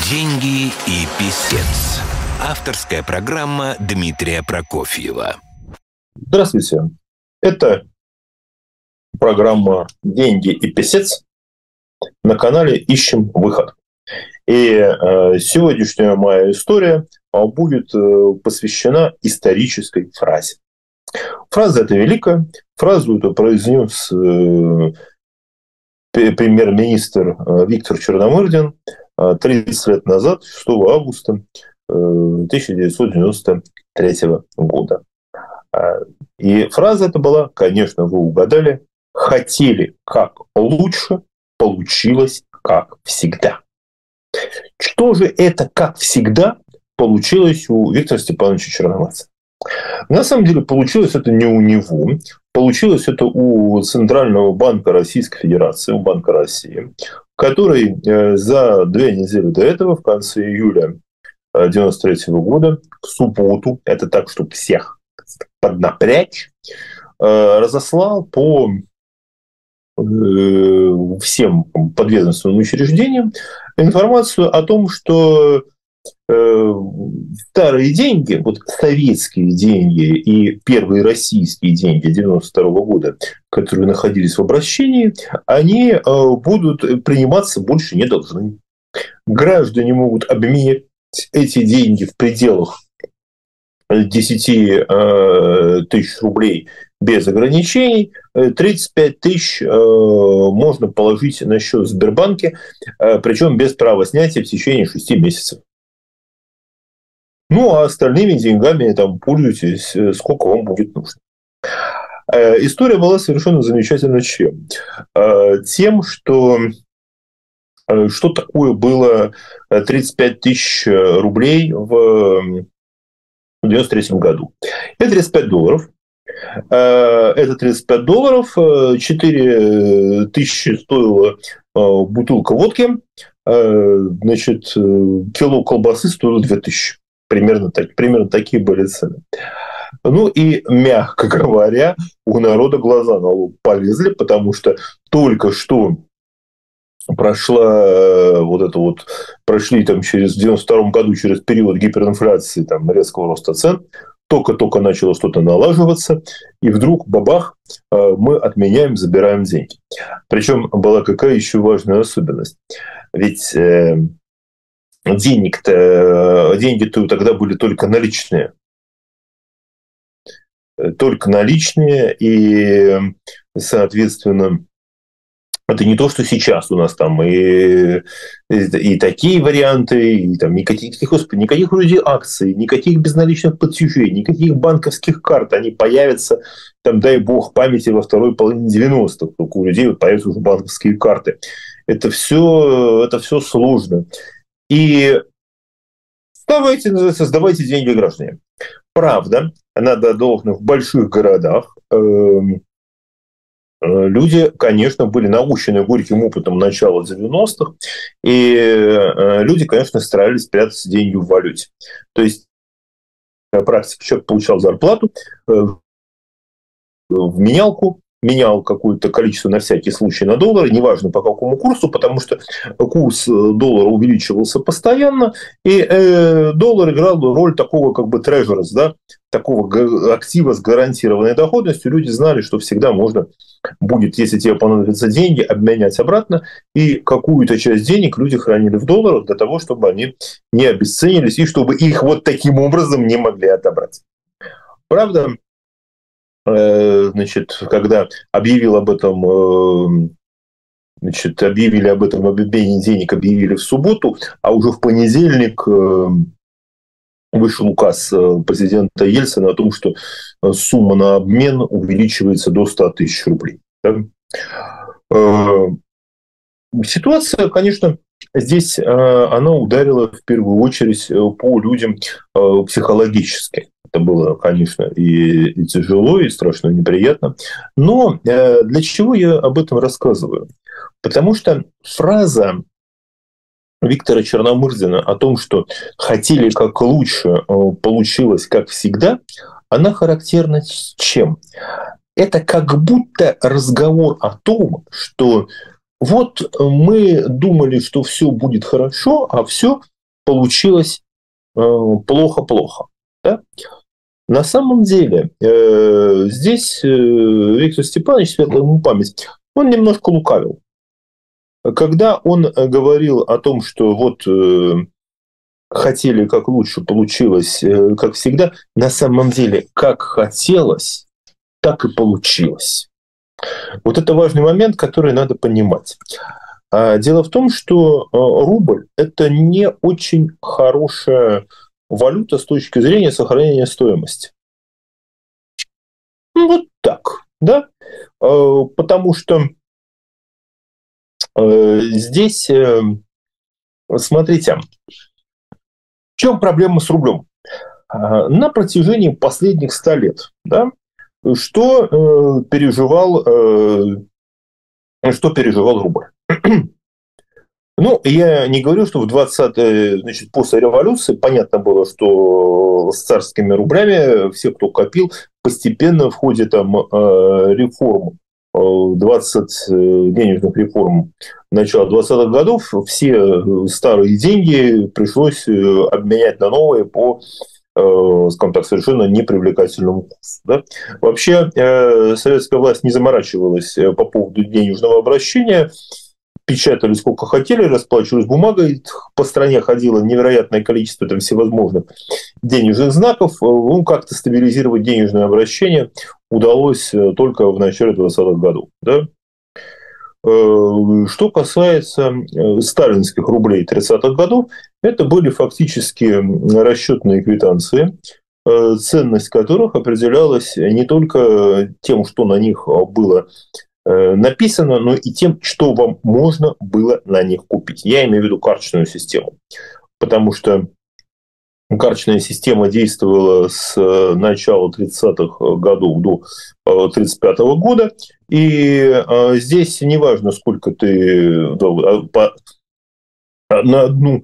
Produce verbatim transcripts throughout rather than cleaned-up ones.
Деньги и писец. Авторская программа Дмитрия Прокофьева. Здравствуйте. Это программа «Деньги и писец» на канале «Ищем выход». И э, сегодняшняя моя история будет э, посвящена исторической фразе. Фраза эта великая. Фразу эту произнес э, премьер-министр э, Виктор Черномырдин э, тридцать лет назад, шестого августа э, тысяча девятьсот девяносто третьего года. И фраза эта была, конечно, вы угадали, хотели как лучше, получилось как всегда. Что же это как всегда получилось у Виктора Степановича Черномырдина? На самом деле получилось это не у него, получилось это у Центрального банка Российской Федерации, у Банка России, который за две недели до этого, в конце июля девяносто третьего года, в субботу, это так, чтобы всех поднапрячь, разослал по всем подведомственным учреждениям информацию о том, что старые деньги, вот советские деньги и первые российские деньги девяносто второго года, которые находились в обращении, они будут приниматься больше не должны. Граждане могут обменять эти деньги в пределах десять тысяч рублей без ограничений, тридцать пять тысяч можно положить на счет в Сбербанке, причем без права снятия в течение шести месяцев. Ну, а остальными деньгами там пользуйтесь, сколько вам будет нужно. История была совершенно замечательна чем? Тем, что что такое было тридцать пять тысяч рублей в девяносто третьем году. Это тридцать пять долларов. Это тридцать пять долларов, четыре тысячи стоила бутылка водки, значит, кило колбасы стоило две тысячи. Примерно, так, примерно такие были цены. Ну и, мягко говоря, у народа глаза на лоб полезли, потому что только что прошла вот это вот, прошли там через в девяносто втором году через период гиперинфляции, там, резкого роста цен, только-только начало что-то налаживаться, и вдруг, бабах, мы отменяем, забираем деньги. Причем была какая еще важная особенность. Ведь э, денег-то, деньги-то тогда были только наличные. Только наличные, и, соответственно, это не то, что сейчас у нас там и, и, и такие варианты, и там никаких, господи, никаких вроде акций, никаких безналичных платежей, никаких банковских карт. Они появятся, там, дай бог, памяти во второй половине девяностых. Только у людей появятся уже банковские карты. Это все, это все сложно. И давайте, создавайте деньги граждане. Правда, надо должно в больших городах э, люди, конечно, были научены горьким опытом начала девяностых, и люди, конечно, старались прятать деньги в валюте. То есть, на практике человек получал зарплату в менялку, менял какое-то количество на всякий случай на доллары, неважно по какому курсу, потому что курс доллара увеличивался постоянно, и э, доллар играл роль такого как бы трежерс, да, такого актива с гарантированной доходностью. Люди знали, что всегда можно будет, если тебе понадобятся деньги, обменять обратно, и какую-то часть денег люди хранили в долларах для того, чтобы они не обесценились, и чтобы их вот таким образом не могли отобрать. Правда, значит, когда объявил об этом, значит, объявили об этом обмене денег, объявили в субботу, а уже в понедельник вышел указ президента Ельцина о том, что сумма на обмен увеличивается до ста тысяч рублей. Ситуация, конечно, здесь она ударила в первую очередь по людям психологически. Это было, конечно, и, и тяжело, и страшно неприятно. Но для чего я об этом рассказываю? Потому что фраза Виктора Черномырдина о том, что хотели как лучше, получилось как всегда, она характерна с чем? Это как будто разговор о том, что вот мы думали, что все будет хорошо, а все получилось плохо-плохо. Да? На самом деле, здесь Виктор Степанович, светлая ему память, он немножко лукавил. Когда он говорил о том, что вот хотели как лучше, получилось как всегда, на самом деле, как хотелось, так и получилось. Вот это важный момент, который надо понимать. Дело в том, что рубль – это не очень хорошая валюта с точки зрения сохранения стоимости. Ну, вот так, да? Потому что здесь, смотрите, в чем проблема с рублем? На протяжении последних ста лет, да, что переживал, что переживал рубль? Ну, я не говорю, что в двадцатые, значит, после революции понятно было, что с царскими рублями все, кто копил, постепенно в ходе там реформ, двадцать денежных реформ начала двадцатых годов, все старые деньги пришлось обменять на новые по, скажем так, совершенно непривлекательному курсу. Да? Вообще, советская власть не заморачивалась по поводу денежного обращения, печатали сколько хотели, расплачивались бумагой, по стране ходило невероятное количество там всевозможных денежных знаков, ну, как-то стабилизировать денежное обращение удалось только в начале двадцатых годов. Да? Что касается сталинских рублей тридцатых годов, это были фактически расчетные квитанции, ценность которых определялась не только тем, что на них было написано, но и тем, что вам можно было на них купить. Я имею в виду карточную систему. Потому что карточная система действовала с начала тридцатых годов до тридцать пятого года. И здесь неважно, сколько ты на одну,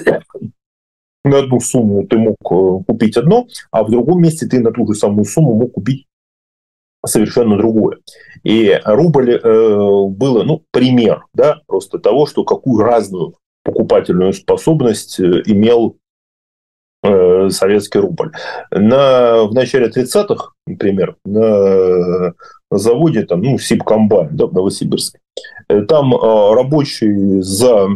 на одну сумму ты мог купить одно, а в другом месте ты на ту же самую сумму мог купить совершенно другое. И рубль э, было, ну, пример, да, просто того, что какую разную покупательную способность имел э, советский рубль. На, в начале тридцатых, например, на, на заводе, там, ну, Сибкомбайн, да, в Новосибирске, там э, рабочий за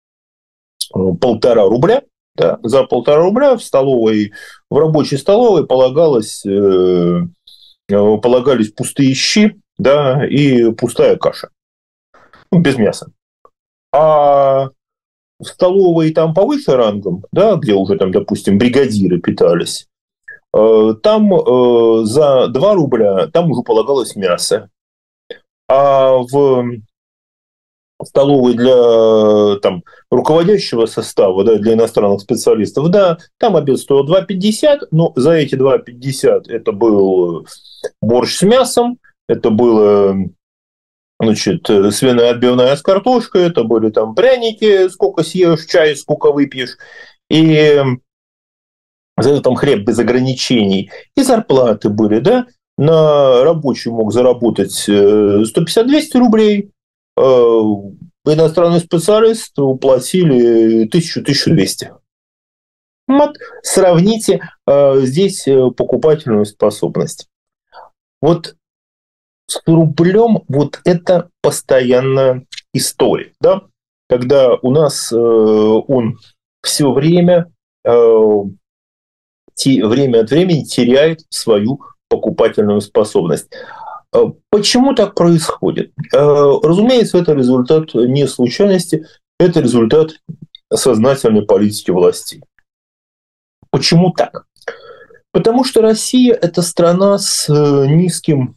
полтора рубля, да, за полтора рубля в столовой, в рабочей столовой полагалось... Э, полагались пустые щи, да, и пустая каша. Ну, без мяса. А в столовой там повыше рангом, да, где уже там, допустим, бригадиры питались, там за два рубля там уже полагалось мясо. А в столовой для там, руководящего состава, да, для иностранных специалистов, да, там обед стоил два пятьдесят, но за эти два пятьдесят это был борщ с мясом, это было, значит, свиная отбивная с картошкой, это были там пряники, сколько съешь, чай, сколько выпьешь, и за это там хлеб без ограничений, и зарплаты были, да, на рабочий мог заработать сто пятьдесят - двести рублей, иностранный специалист уплатили тысячу - тысячу двести. Вот, сравните э, здесь покупательную способность. Вот с рублем вот это постоянная история, да? Когда у нас э, он все время, э, те, время от времени теряет свою покупательную способность. Почему так происходит? Разумеется, это результат не случайности, это результат сознательной политики властей. Почему так? Потому что Россия – это страна с низким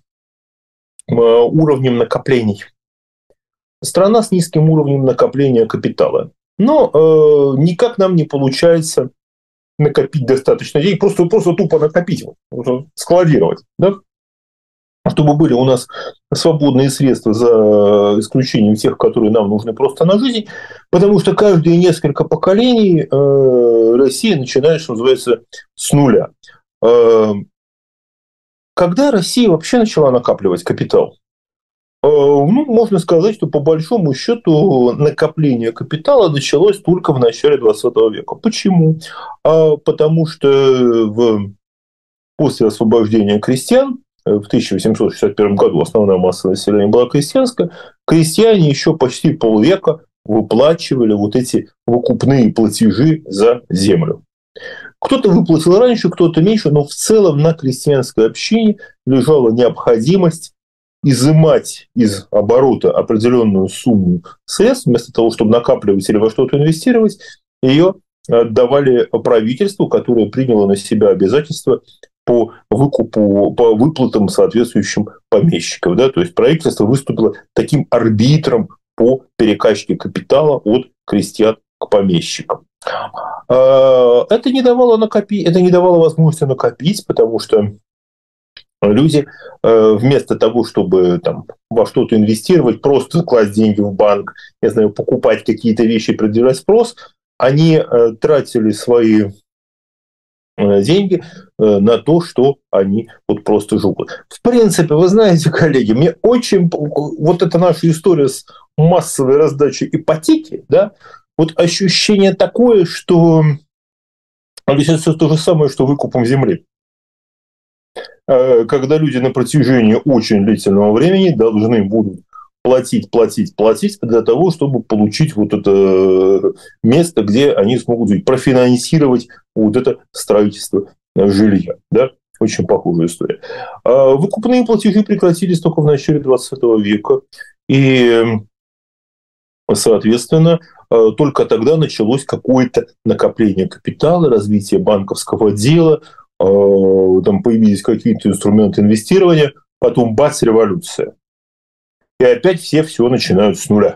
уровнем накоплений. Страна с низким уровнем накопления капитала. Но э, никак нам не получается накопить достаточно денег, просто, просто тупо накопить, складировать, да? Чтобы были у нас свободные средства, за исключением тех, которые нам нужны просто на жизнь, потому что каждые несколько поколений э, Россия начинает, что называется, с нуля. Э, когда Россия вообще начала накапливать капитал? Ну, можно сказать, что по большому счету накопление капитала началось только в начале двадцатого века. Почему? Потому что в... после освобождения крестьян в тысяча восемьсот шестьдесят первом году основная масса населения была крестьянская, крестьяне еще почти полвека выплачивали вот эти выкупные платежи за землю. Кто-то выплатил раньше, кто-то меньше, но в целом на крестьянской общине лежала необходимость изымать из оборота определенную сумму средств, вместо того, чтобы накапливать или во что-то инвестировать, ее отдавали правительству, которое приняло на себя обязательства по выкупу, по выплатам соответствующим помещикам. Да? То есть правительство выступило таким арбитром по перекачке капитала от крестьян к помещикам. Это не давало накопить, это не давало возможности накопить, потому что люди вместо того, чтобы там, во что-то инвестировать, просто класть деньги в банк, я знаю, покупать какие-то вещи, предъявлять спрос, они тратили свои деньги на то, что они вот просто живут. В принципе, вы знаете, коллеги, мне очень... Вот эта наша история с массовой раздачей ипотеки, да, вот ощущение такое, что это все то же самое, что выкупом земли. Когда люди на протяжении очень длительного времени должны будут платить, платить, платить для того, чтобы получить вот это место, где они смогут жить, профинансировать вот это строительство жилья. Да? Очень похожая история. Выкупные платежи прекратились только в начале двадцатого века. И, соответственно, только тогда началось какое-то накопление капитала, развитие банковского дела, там появились какие-то инструменты инвестирования, потом бац, революция. И опять все все начинают с нуля.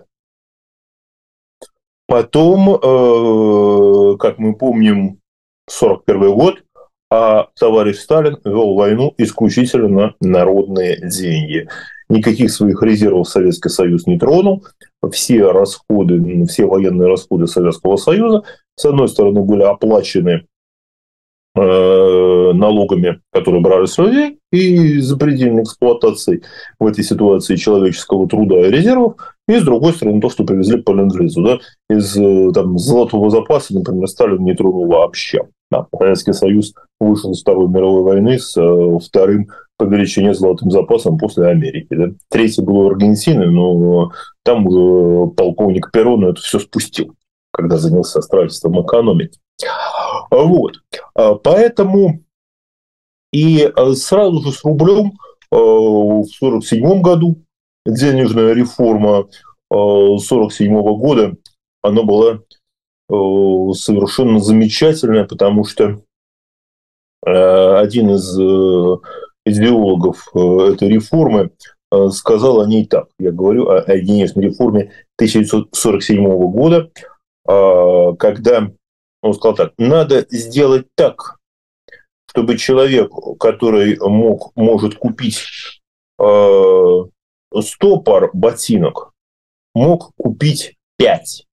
Потом, как мы помним, сорок первый год, а товарищ Сталин вел войну исключительно на народные деньги. Никаких своих резервов Советский Союз не тронул. Все расходы, все военные расходы Советского Союза, с одной стороны, были оплачены налогами, которые брали с людей, и запредельной эксплуатацией в этой ситуации человеческого труда и резервов, и, с другой стороны, то, что привезли по ленд-лизу. Да? Из там, золотого запаса, например, Сталин не тронул вообще. Да? Советский Союз вышел из Второй мировой войны с э, вторым по величине золотым запасом после Америки. Да? Третий был у Аргентины, но там уже полковник Перрон это все спустил, когда занялся строительством экономики. Вот. Поэтому и сразу же с рублем в сорок седьмом году денежная реформа сорок седьмого года, она была совершенно замечательная, потому что один из идеологов этой реформы сказал о ней так. Я говорю о денежной реформе тысяча девятьсот сорок седьмого года, когда он сказал так: надо сделать так, чтобы человек, который мог, может купить э, сто пар ботинок, мог купить пять.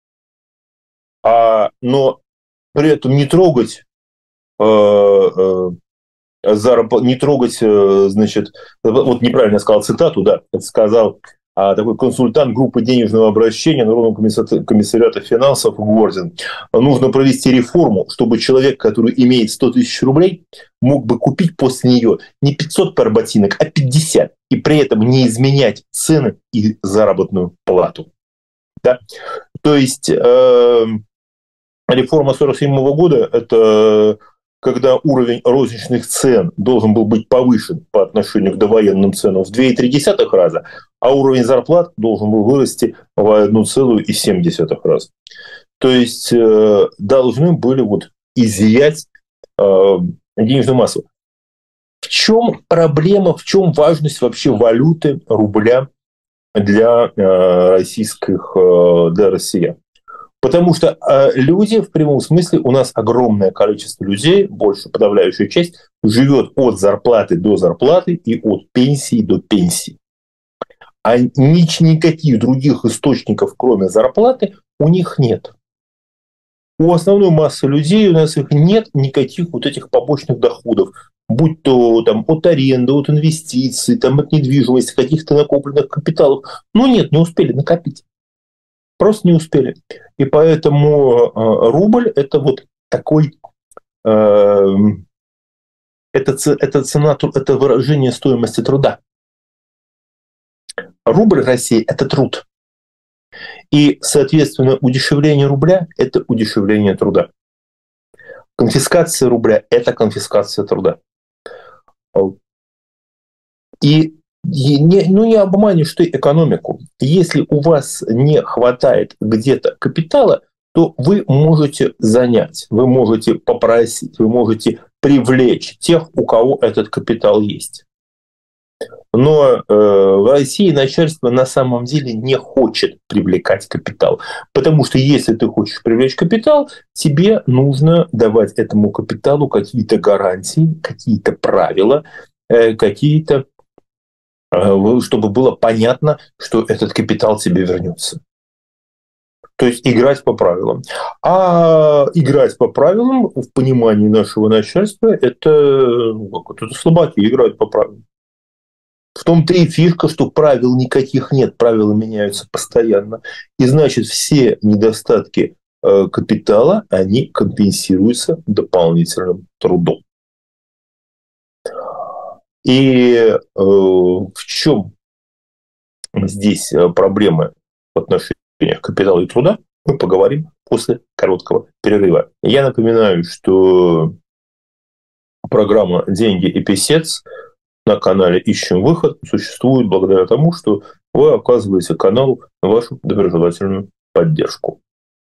А, но при этом не трогать, э, э, зараб... не трогать, э, значит, вот неправильно я сказал цитату, да, это сказал а такой консультант группы денежного обращения Народного комиссариата финансов Гордин. Нужно провести реформу, чтобы человек, который имеет сто тысяч рублей, мог бы купить после нее не пятьсот пар ботинок, а пятьдесят, и при этом не изменять цены и заработную плату. Да? То есть э, реформа сорок седьмого года – это когда уровень розничных цен должен был быть повышен по отношению к довоенным ценам в два целых три десятых раза, а уровень зарплат должен был вырасти в одна целая семь десятых раза. То есть э, должны были вот изъять э, денежную массу. В чем проблема, в чем важность вообще валюты рубля для э, российских, э, для россиян? Потому что э, люди, в прямом смысле, у нас огромное количество людей, больше подавляющая часть, живет от зарплаты до зарплаты и от пенсии до пенсии. А ни, никаких других источников, кроме зарплаты, у них нет. У основной массы людей у нас их нет никаких вот этих побочных доходов. будь то там, от аренды, от инвестиций, там, от недвижимости, каких-то накопленных капиталов. Ну нет, не успели накопить. Просто не успели. И поэтому э, рубль – это вот такой… Э, это, это цена, это выражение стоимости труда. Рубль России – это труд. И, соответственно, удешевление рубля – это удешевление труда. Конфискация рубля – это конфискация труда. И не, ну, не обманешь ты экономику. Если у вас не хватает где-то капитала, то вы можете занять, вы можете попросить, вы можете привлечь тех, у кого этот капитал есть. Но э, в России начальство на самом деле не хочет привлекать капитал. Потому что если ты хочешь привлечь капитал, тебе нужно давать этому капиталу какие-то гарантии, какие-то правила, э, какие-то, э, чтобы было понятно, что этот капитал тебе вернется. То есть играть по правилам. А играть по правилам в понимании нашего начальства – это, ну, это слабаки играют по правилам. В том-то и фишка, что правил никаких нет, правила меняются постоянно. И значит, все недостатки э, капитала, они компенсируются дополнительным трудом. И э, в чем здесь проблемы в отношениях капитала и труда, мы поговорим после короткого перерыва. Я напоминаю, что программа «Деньги и писец» на канале «Ищем выход» существует благодаря тому, что вы оказываете каналу вашу доброжелательную поддержку.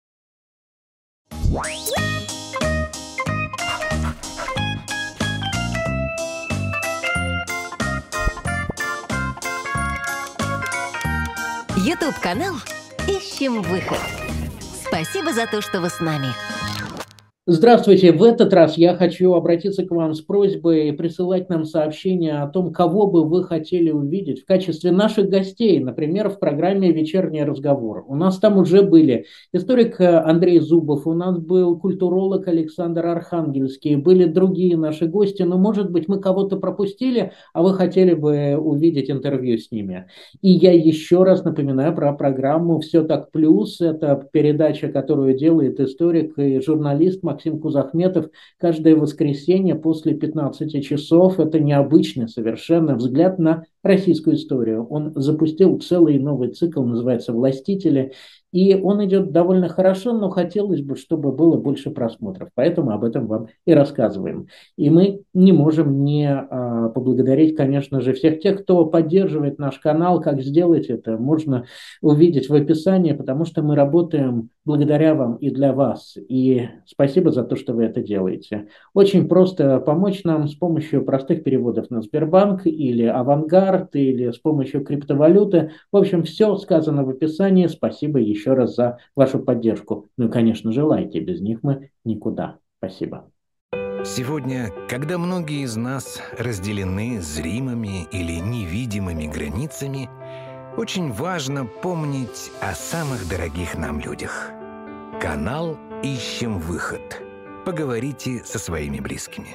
Ютуб-канал «Ищем выход». Спасибо за то, что вы с нами. Здравствуйте. В этот раз я хочу обратиться к вам с просьбой присылать нам сообщения о том, кого бы вы хотели увидеть в качестве наших гостей, например, в программе «Вечерний разговор». У нас там уже были историк Андрей Зубов, у нас был культуролог Александр Архангельский, были другие наши гости, но, может быть, мы кого-то пропустили, а вы хотели бы увидеть интервью с ними. И я еще раз напоминаю про программу «Все так плюс». Это передача, которую делает историк и журналист Максим Максим Кузахметов каждое воскресенье после пятнадцати часов. Это необычный совершенно взгляд на российскую историю. Он запустил целый новый цикл, называется «Властители». И он идет довольно хорошо, но хотелось бы, чтобы было больше просмотров. Поэтому об этом вам и рассказываем. И мы не можем не а, поблагодарить, конечно же, всех тех, кто поддерживает наш канал. Как сделать это, можно увидеть в описании, потому что мы работаем благодаря вам и для вас. И спасибо за то, что вы это делаете. Очень просто помочь нам с помощью простых переводов на Сбербанк или Авангард, или с помощью криптовалюты. В общем, все сказано в описании. Спасибо еще еще раз за вашу поддержку. Ну и, конечно же, лайки. Без них мы никуда. Спасибо. Сегодня, когда многие из нас разделены зримыми или невидимыми границами, очень важно помнить о самых дорогих нам людях. Канал «Ищем выход». Поговорите со своими близкими.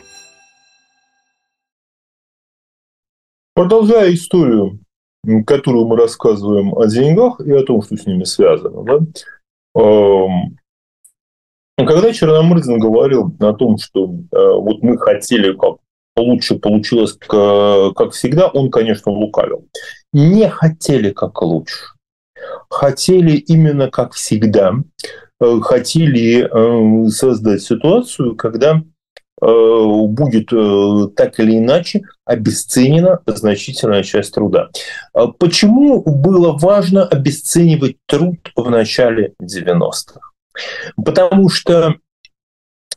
Продолжая историю, которую мы рассказываем о деньгах и о том, что с ними связано. Да? Когда Черномырдин говорил о том, что вот мы хотели, как лучше получилось, как всегда, он, конечно, лукавил. Не хотели как лучше. Хотели именно как всегда. Хотели создать ситуацию, когда будет так или иначе обесценена значительная часть труда. Почему было важно обесценивать труд в начале девяностых? Потому что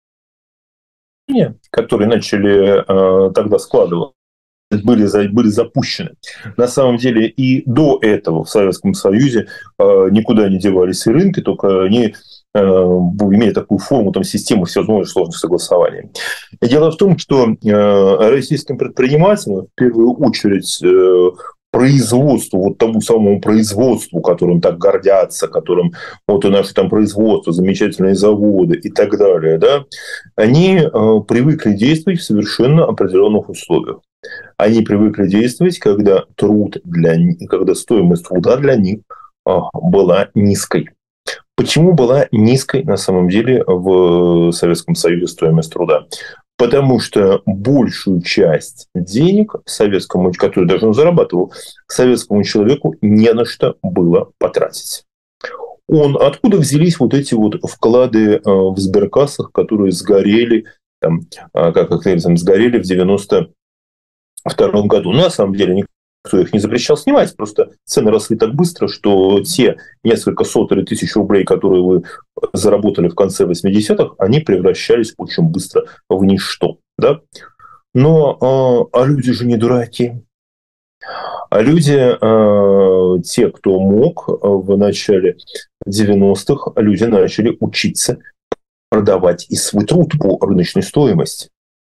которые начали тогда складываться, были, были запущены. На самом деле и до этого в Советском Союзе никуда не девались и рынки, только они имея такую форму, там, систему всевозможных сложных согласований. Дело в том, что российским предпринимателям, в первую очередь производству, вот тому самому производству, которым так гордятся, которым вот и наше там производство, замечательные заводы и так далее, да, они э, привыкли действовать в совершенно определенных условиях. Они привыкли действовать, когда труд для них, когда стоимость труда для них э, была низкой. Почему была низкой на самом деле в Советском Союзе стоимость труда? Потому что большую часть денег советскому, который даже он зарабатывал, советскому человеку не на что было потратить. Он, откуда взялись вот эти вот вклады в сберкассах, которые сгорели, там, как их там, сгорели в девяносто втором году? На самом деле никто их не запрещал снимать, просто цены росли так быстро, что те несколько сот или тысяч рублей, которые вы заработали в конце восьмидесятых, они превращались очень быстро в ничто. Да? Но а люди же не дураки. А люди, э, те, кто мог в начале девяностых, люди начали учиться продавать и свой труд по рыночной стоимости.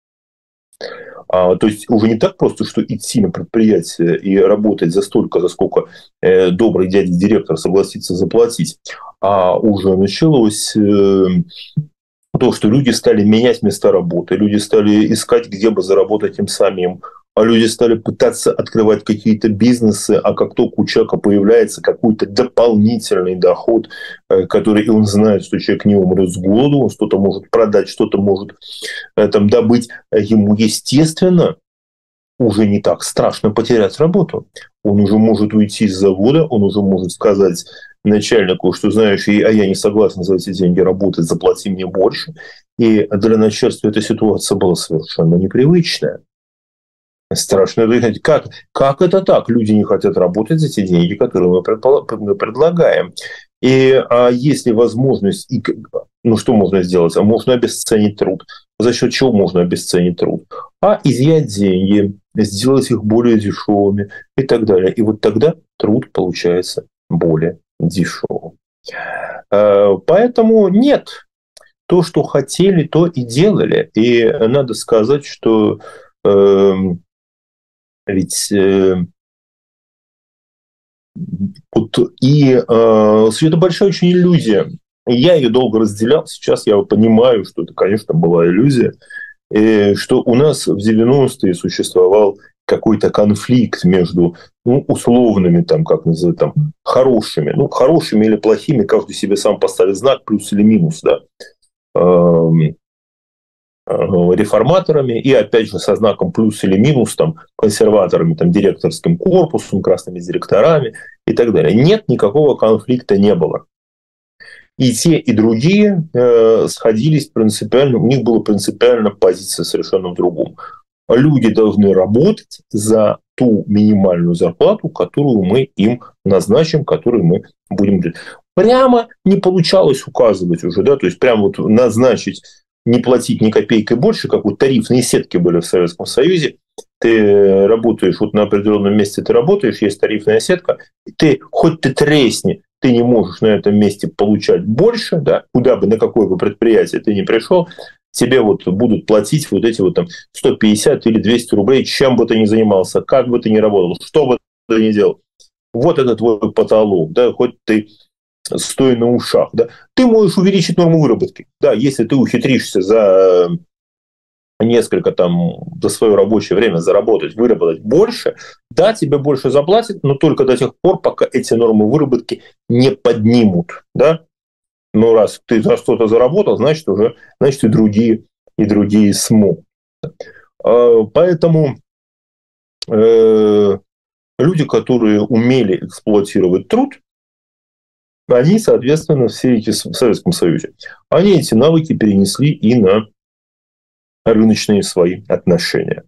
А, то есть уже не так просто, что идти на предприятие и работать за столько, за сколько э, добрый дядя-директор согласится заплатить, а уже началось э, то, что люди стали менять места работы, люди стали искать, где бы заработать им самим, а люди стали пытаться открывать какие-то бизнесы, а как только у человека появляется какой-то дополнительный доход, который, и он знает, что человек не умрет с голоду, он что-то может продать, что-то может там добыть, ему, естественно, уже не так страшно потерять работу. Он уже может уйти с завода, он уже может сказать начальнику, что, знаешь, а я не согласен за эти деньги работать, заплати мне больше. И для начальства эта ситуация была совершенно непривычная. Страшно. Как, как это так? Люди не хотят работать за те деньги, которые мы предлагаем. И а есть ли возможность, и, ну что можно сделать? А можно обесценить труд. За счет чего можно обесценить труд? А изъять деньги, сделать их более дешевыми и так далее. И вот тогда труд получается более дешевым. Поэтому нет. То, что хотели, то и делали. И надо сказать, что э, ведь э, вот и э, это большая очень иллюзия. Я ее долго разделял. Сейчас я понимаю, что это, конечно, была иллюзия. И что у нас в девяностые существовал какой-то конфликт между ну, условными, там, как называют, там, хорошими. Ну, хорошими или плохими, каждый себе сам поставит знак, плюс или минус, да. Реформаторами и, опять же, со знаком плюс или минус, там, консерваторами, там, директорским корпусом, красными директорами и так далее. Нет, никакого конфликта не было. И те, и другие э, сходились принципиально, у них была принципиально позиция совершенно в другом. Люди должны работать за ту минимальную зарплату, которую мы им назначим, которую мы будем делать. Прямо не получалось указывать уже, да, то есть прямо вот назначить, не платить ни копейкой больше, как вот тарифные сетки были в Советском Союзе. Ты работаешь вот на определенном месте, ты работаешь, есть тарифная сетка, ты хоть ты тресни, ты не можешь на этом месте получать больше, да, куда бы, на какое бы предприятие ты ни пришел, тебе вот будут платить вот эти вот там сто пятьдесят или двести рублей, чем бы ты ни занимался, как бы ты ни работал, что бы ты ни делал. Вот это твой потолок, да, хоть ты стоя на ушах, да. Ты можешь увеличить норму выработки, да, если ты ухитришься за несколько там за свое рабочее время заработать, выработать больше, да, тебе больше заплатят, но только до тех пор, пока эти нормы выработки не поднимут, да. Но раз ты за что-то заработал, значит уже, значит и другие, и другие смогут. Поэтому э, люди, которые умели эксплуатировать труд, они, соответственно, все эти в Советском Союзе, они эти навыки перенесли и на рыночные свои отношения.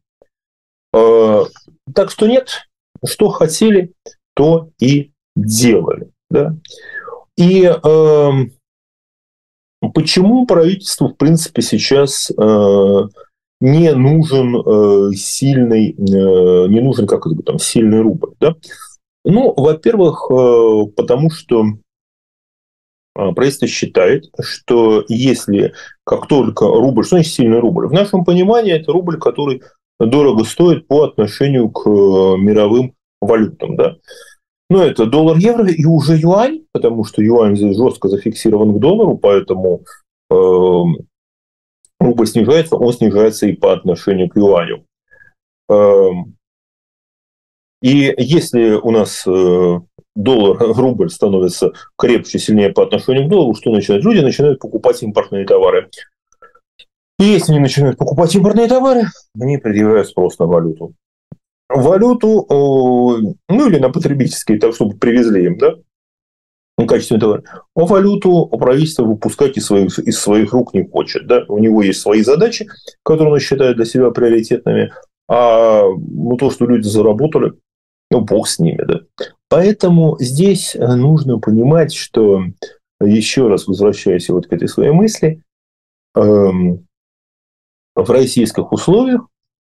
Так что нет, что хотели, то и делали. Да? И э, почему правительству, в принципе, сейчас э, не нужен э, сильный, э, не нужен как это, там, сильный рубль? Да? Ну, во-первых, э, потому что правительство считает, что если как только рубль, что значит сильный рубль? В нашем понимании это рубль, который дорого стоит по отношению к мировым валютам, да. Ну, это доллар, евро и уже юань, потому что юань здесь жестко зафиксирован к доллару, поэтому э, рубль снижается, он снижается и по отношению к юаню. Э, и если у нас э, доллар, рубль становится крепче, сильнее по отношению к доллару, что начинают? Люди начинают покупать импортные товары. И если они начинают покупать импортные товары, они предъявляют спрос на валюту. Валюту, ну или на потребительские, так чтобы привезли им, да, качественный товар. А валюту правительство выпускать из своих, из своих рук не хочет, да. У него есть свои задачи, которые он считает для себя приоритетными, а ну, то, что люди заработали, ну, бог с ними, да. Поэтому здесь нужно понимать, что, еще раз возвращаясь вот к этой своей мысли, эм, в российских условиях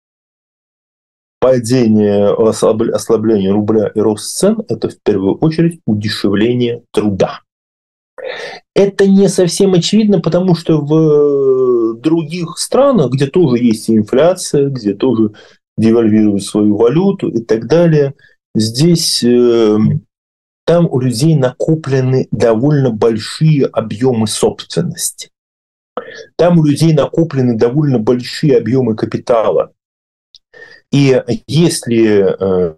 падение, ослабление рубля и рост цен – это в первую очередь удешевление труда. Это не совсем очевидно, потому что в других странах, где тоже есть инфляция, где тоже девальвируют свою валюту и так далее, здесь э, там у людей накоплены довольно большие объемы собственности. Там у людей накоплены довольно большие объемы капитала. И если,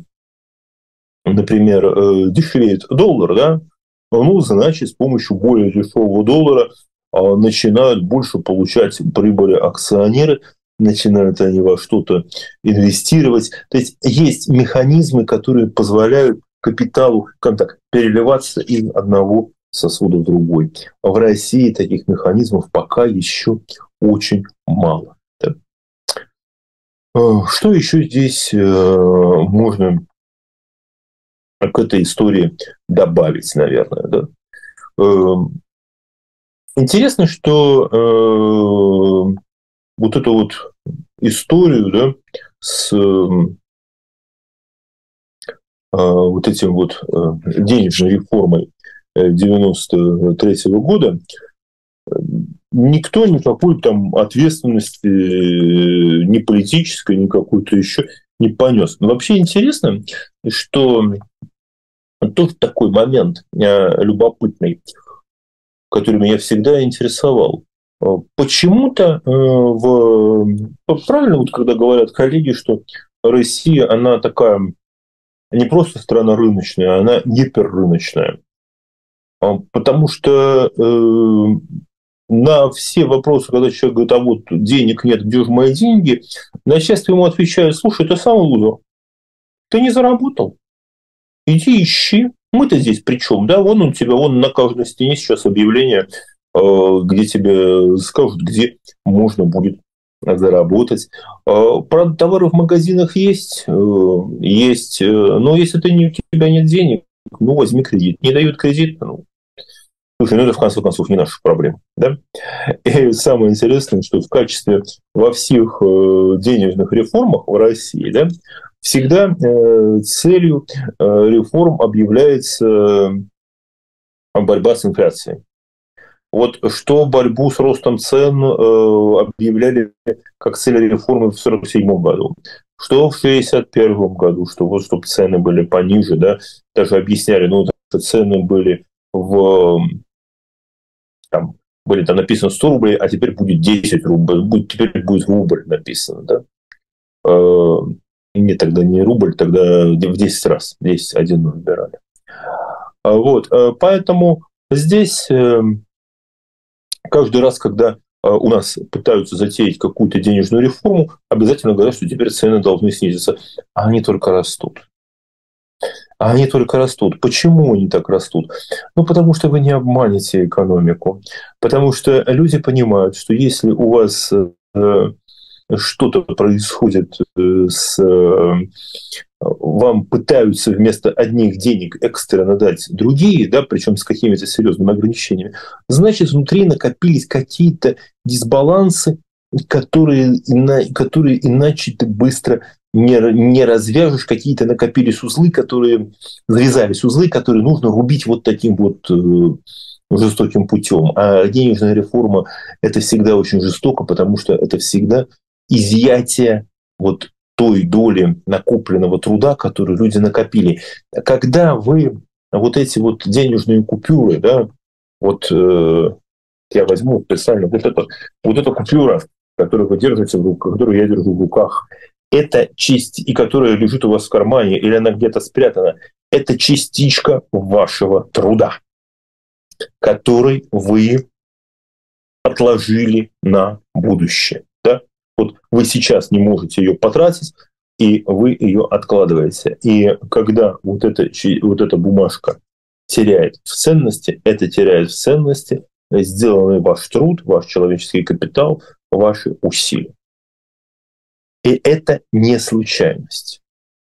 например, дешевеет доллар, да, ну, значит, с помощью более дешевого доллара начинают больше получать прибыли акционеры, начинают они во что-то инвестировать. То есть есть механизмы, которые позволяют капиталу, как так, переливаться из одного сосуда в другой. В России таких механизмов пока еще очень мало. Да? Что еще здесь можно к этой истории добавить, наверное? Да? Интересно, что вот эту вот историю, да, с вот этим вот денежной реформой девяносто третьего года никто никакой там ответственности ни политической, ни какой-то еще не понес. Но вообще интересно, что тоже такой момент любопытный, который меня всегда интересовал. Почему-то в... правильно, вот когда говорят коллеги, что Россия, она такая не просто страна рыночная, она гиперрыночная. Потому что э, на все вопросы, когда человек говорит, а вот денег нет, где же мои деньги, начальство ему отвечает, слушай, ты сам лузер, ты не заработал, иди ищи. Мы-то здесь при чем? Да, вон у тебя, вон на каждой стене сейчас объявление, э, где тебе скажут, где можно будет заработать. Правда, товары в магазинах есть, есть, но если ты не, у тебя нет денег, ну, возьми кредит. Не дают кредит, ну, слушай, ну, это в конце концов не наша проблема. Да? И самое интересное, что в качестве во всех денежных реформах в России, да, всегда целью реформ объявляется борьба с инфляцией. Вот что борьбу с ростом цен э, объявляли как цель реформы в сорок седьмом году, что в шестьдесят первом году, что вот чтобы цены были пониже, да, даже объясняли, ну, цены были в там, были там написано сто рублей, а теперь будет десять рублей, будет, теперь будет рубль написано, да. Э, нет, тогда не рубль, тогда в десять раз, десять, один набирали. Вот, поэтому здесь... Каждый раз, когда у нас пытаются затеять какую-то денежную реформу, обязательно говорят, что теперь цены должны снизиться. А они только растут. А они только растут. Почему они так растут? Ну, потому что вы не обманете экономику. Потому что люди понимают, что если у вас что-то происходит с... Вам пытаются вместо одних денег экстренно дать другие, да, причем с какими-то серьезными ограничениями, значит, внутри накопились какие-то дисбалансы, которые, которые иначе ты быстро не, не развяжешь, какие-то накопились узлы, которые завязались узлы, которые нужно рубить вот таким вот жестоким путем. А денежная реформа – это всегда очень жестоко, потому что это всегда изъятие вот той доли накопленного труда, которую люди накопили. Когда вы вот эти вот денежные купюры, да, вот э, я возьму специально вот, это, вот эта купюра, которую вы держите в руках, которую я держу в руках, это часть, и которая лежит у вас в кармане, или она где-то спрятана, это частичка вашего труда, который вы отложили на будущее. Да? Вот вы сейчас не можете ее потратить, и вы ее откладываете. И когда вот эта, вот эта бумажка теряет в ценности, это теряет в ценности сделанный ваш труд, ваш человеческий капитал, ваши усилия. И это не случайность.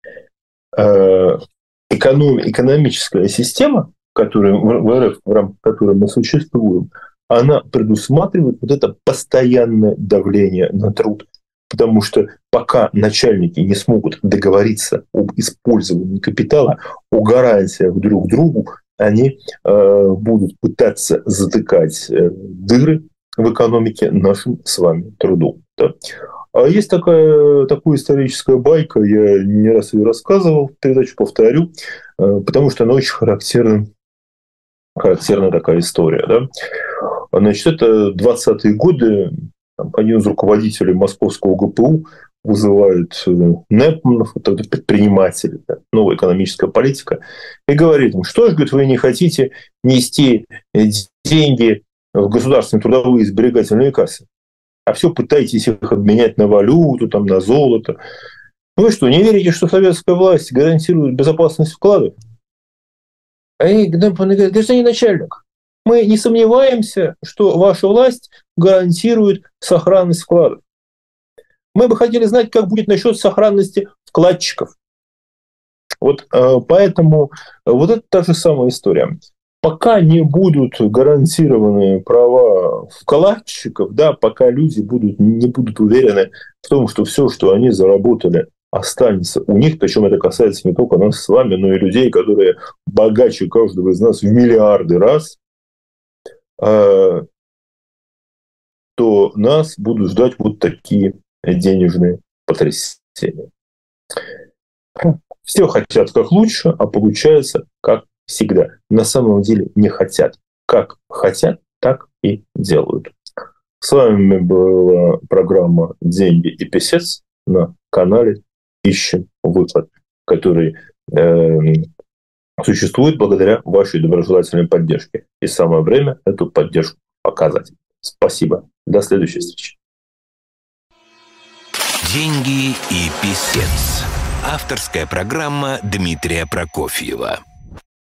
Эконом, экономическая система, которая, в эр эф, в рамках которой мы существуем, она предусматривает вот это постоянное давление на труд. Потому что пока начальники не смогут договориться об использовании капитала, о гарантиях друг другу, они э, будут пытаться затыкать э, дыры в экономике нашим с вами трудом. Да? А есть такая, такая историческая байка, я не раз ее рассказывал, передачу повторю, э, потому что она очень характерна, характерна такая история. Да? Значит, это двадцатые годы. Один из руководителей московского гэ пэ у вызывает Непманов, это предприниматель, да, новая экономическая политика, и говорит им, что же, говорит, вы не хотите нести деньги в государственные трудовые сберегательные кассы, а все пытаетесь их обменять на валюту, там, на золото. Вы что, не верите, что советская власть гарантирует безопасность вкладов? А Непман говорит, гражданин начальник, мы не сомневаемся, что ваша власть гарантирует сохранность вкладов. Мы бы хотели знать, как будет насчет сохранности вкладчиков. Вот поэтому вот это та же самая история. Пока не будут гарантированы права вкладчиков, да, пока люди будут, не будут уверены в том, что все, что они заработали, останется у них, причем это касается не только нас с вами, но и людей, которые богаче каждого из нас в миллиарды раз, то нас будут ждать вот такие денежные потрясения. Все хотят как лучше, а получается как всегда. На самом деле не хотят. Как хотят, так и делают. С вами была программа «Деньги и писец» на канале «Ищем выход», который э, существует благодаря вашей доброжелательной поддержке. И самое время эту поддержку показать. Спасибо. До следующей встречи. «Деньги и писец». Авторская программа Дмитрия Прокофьева.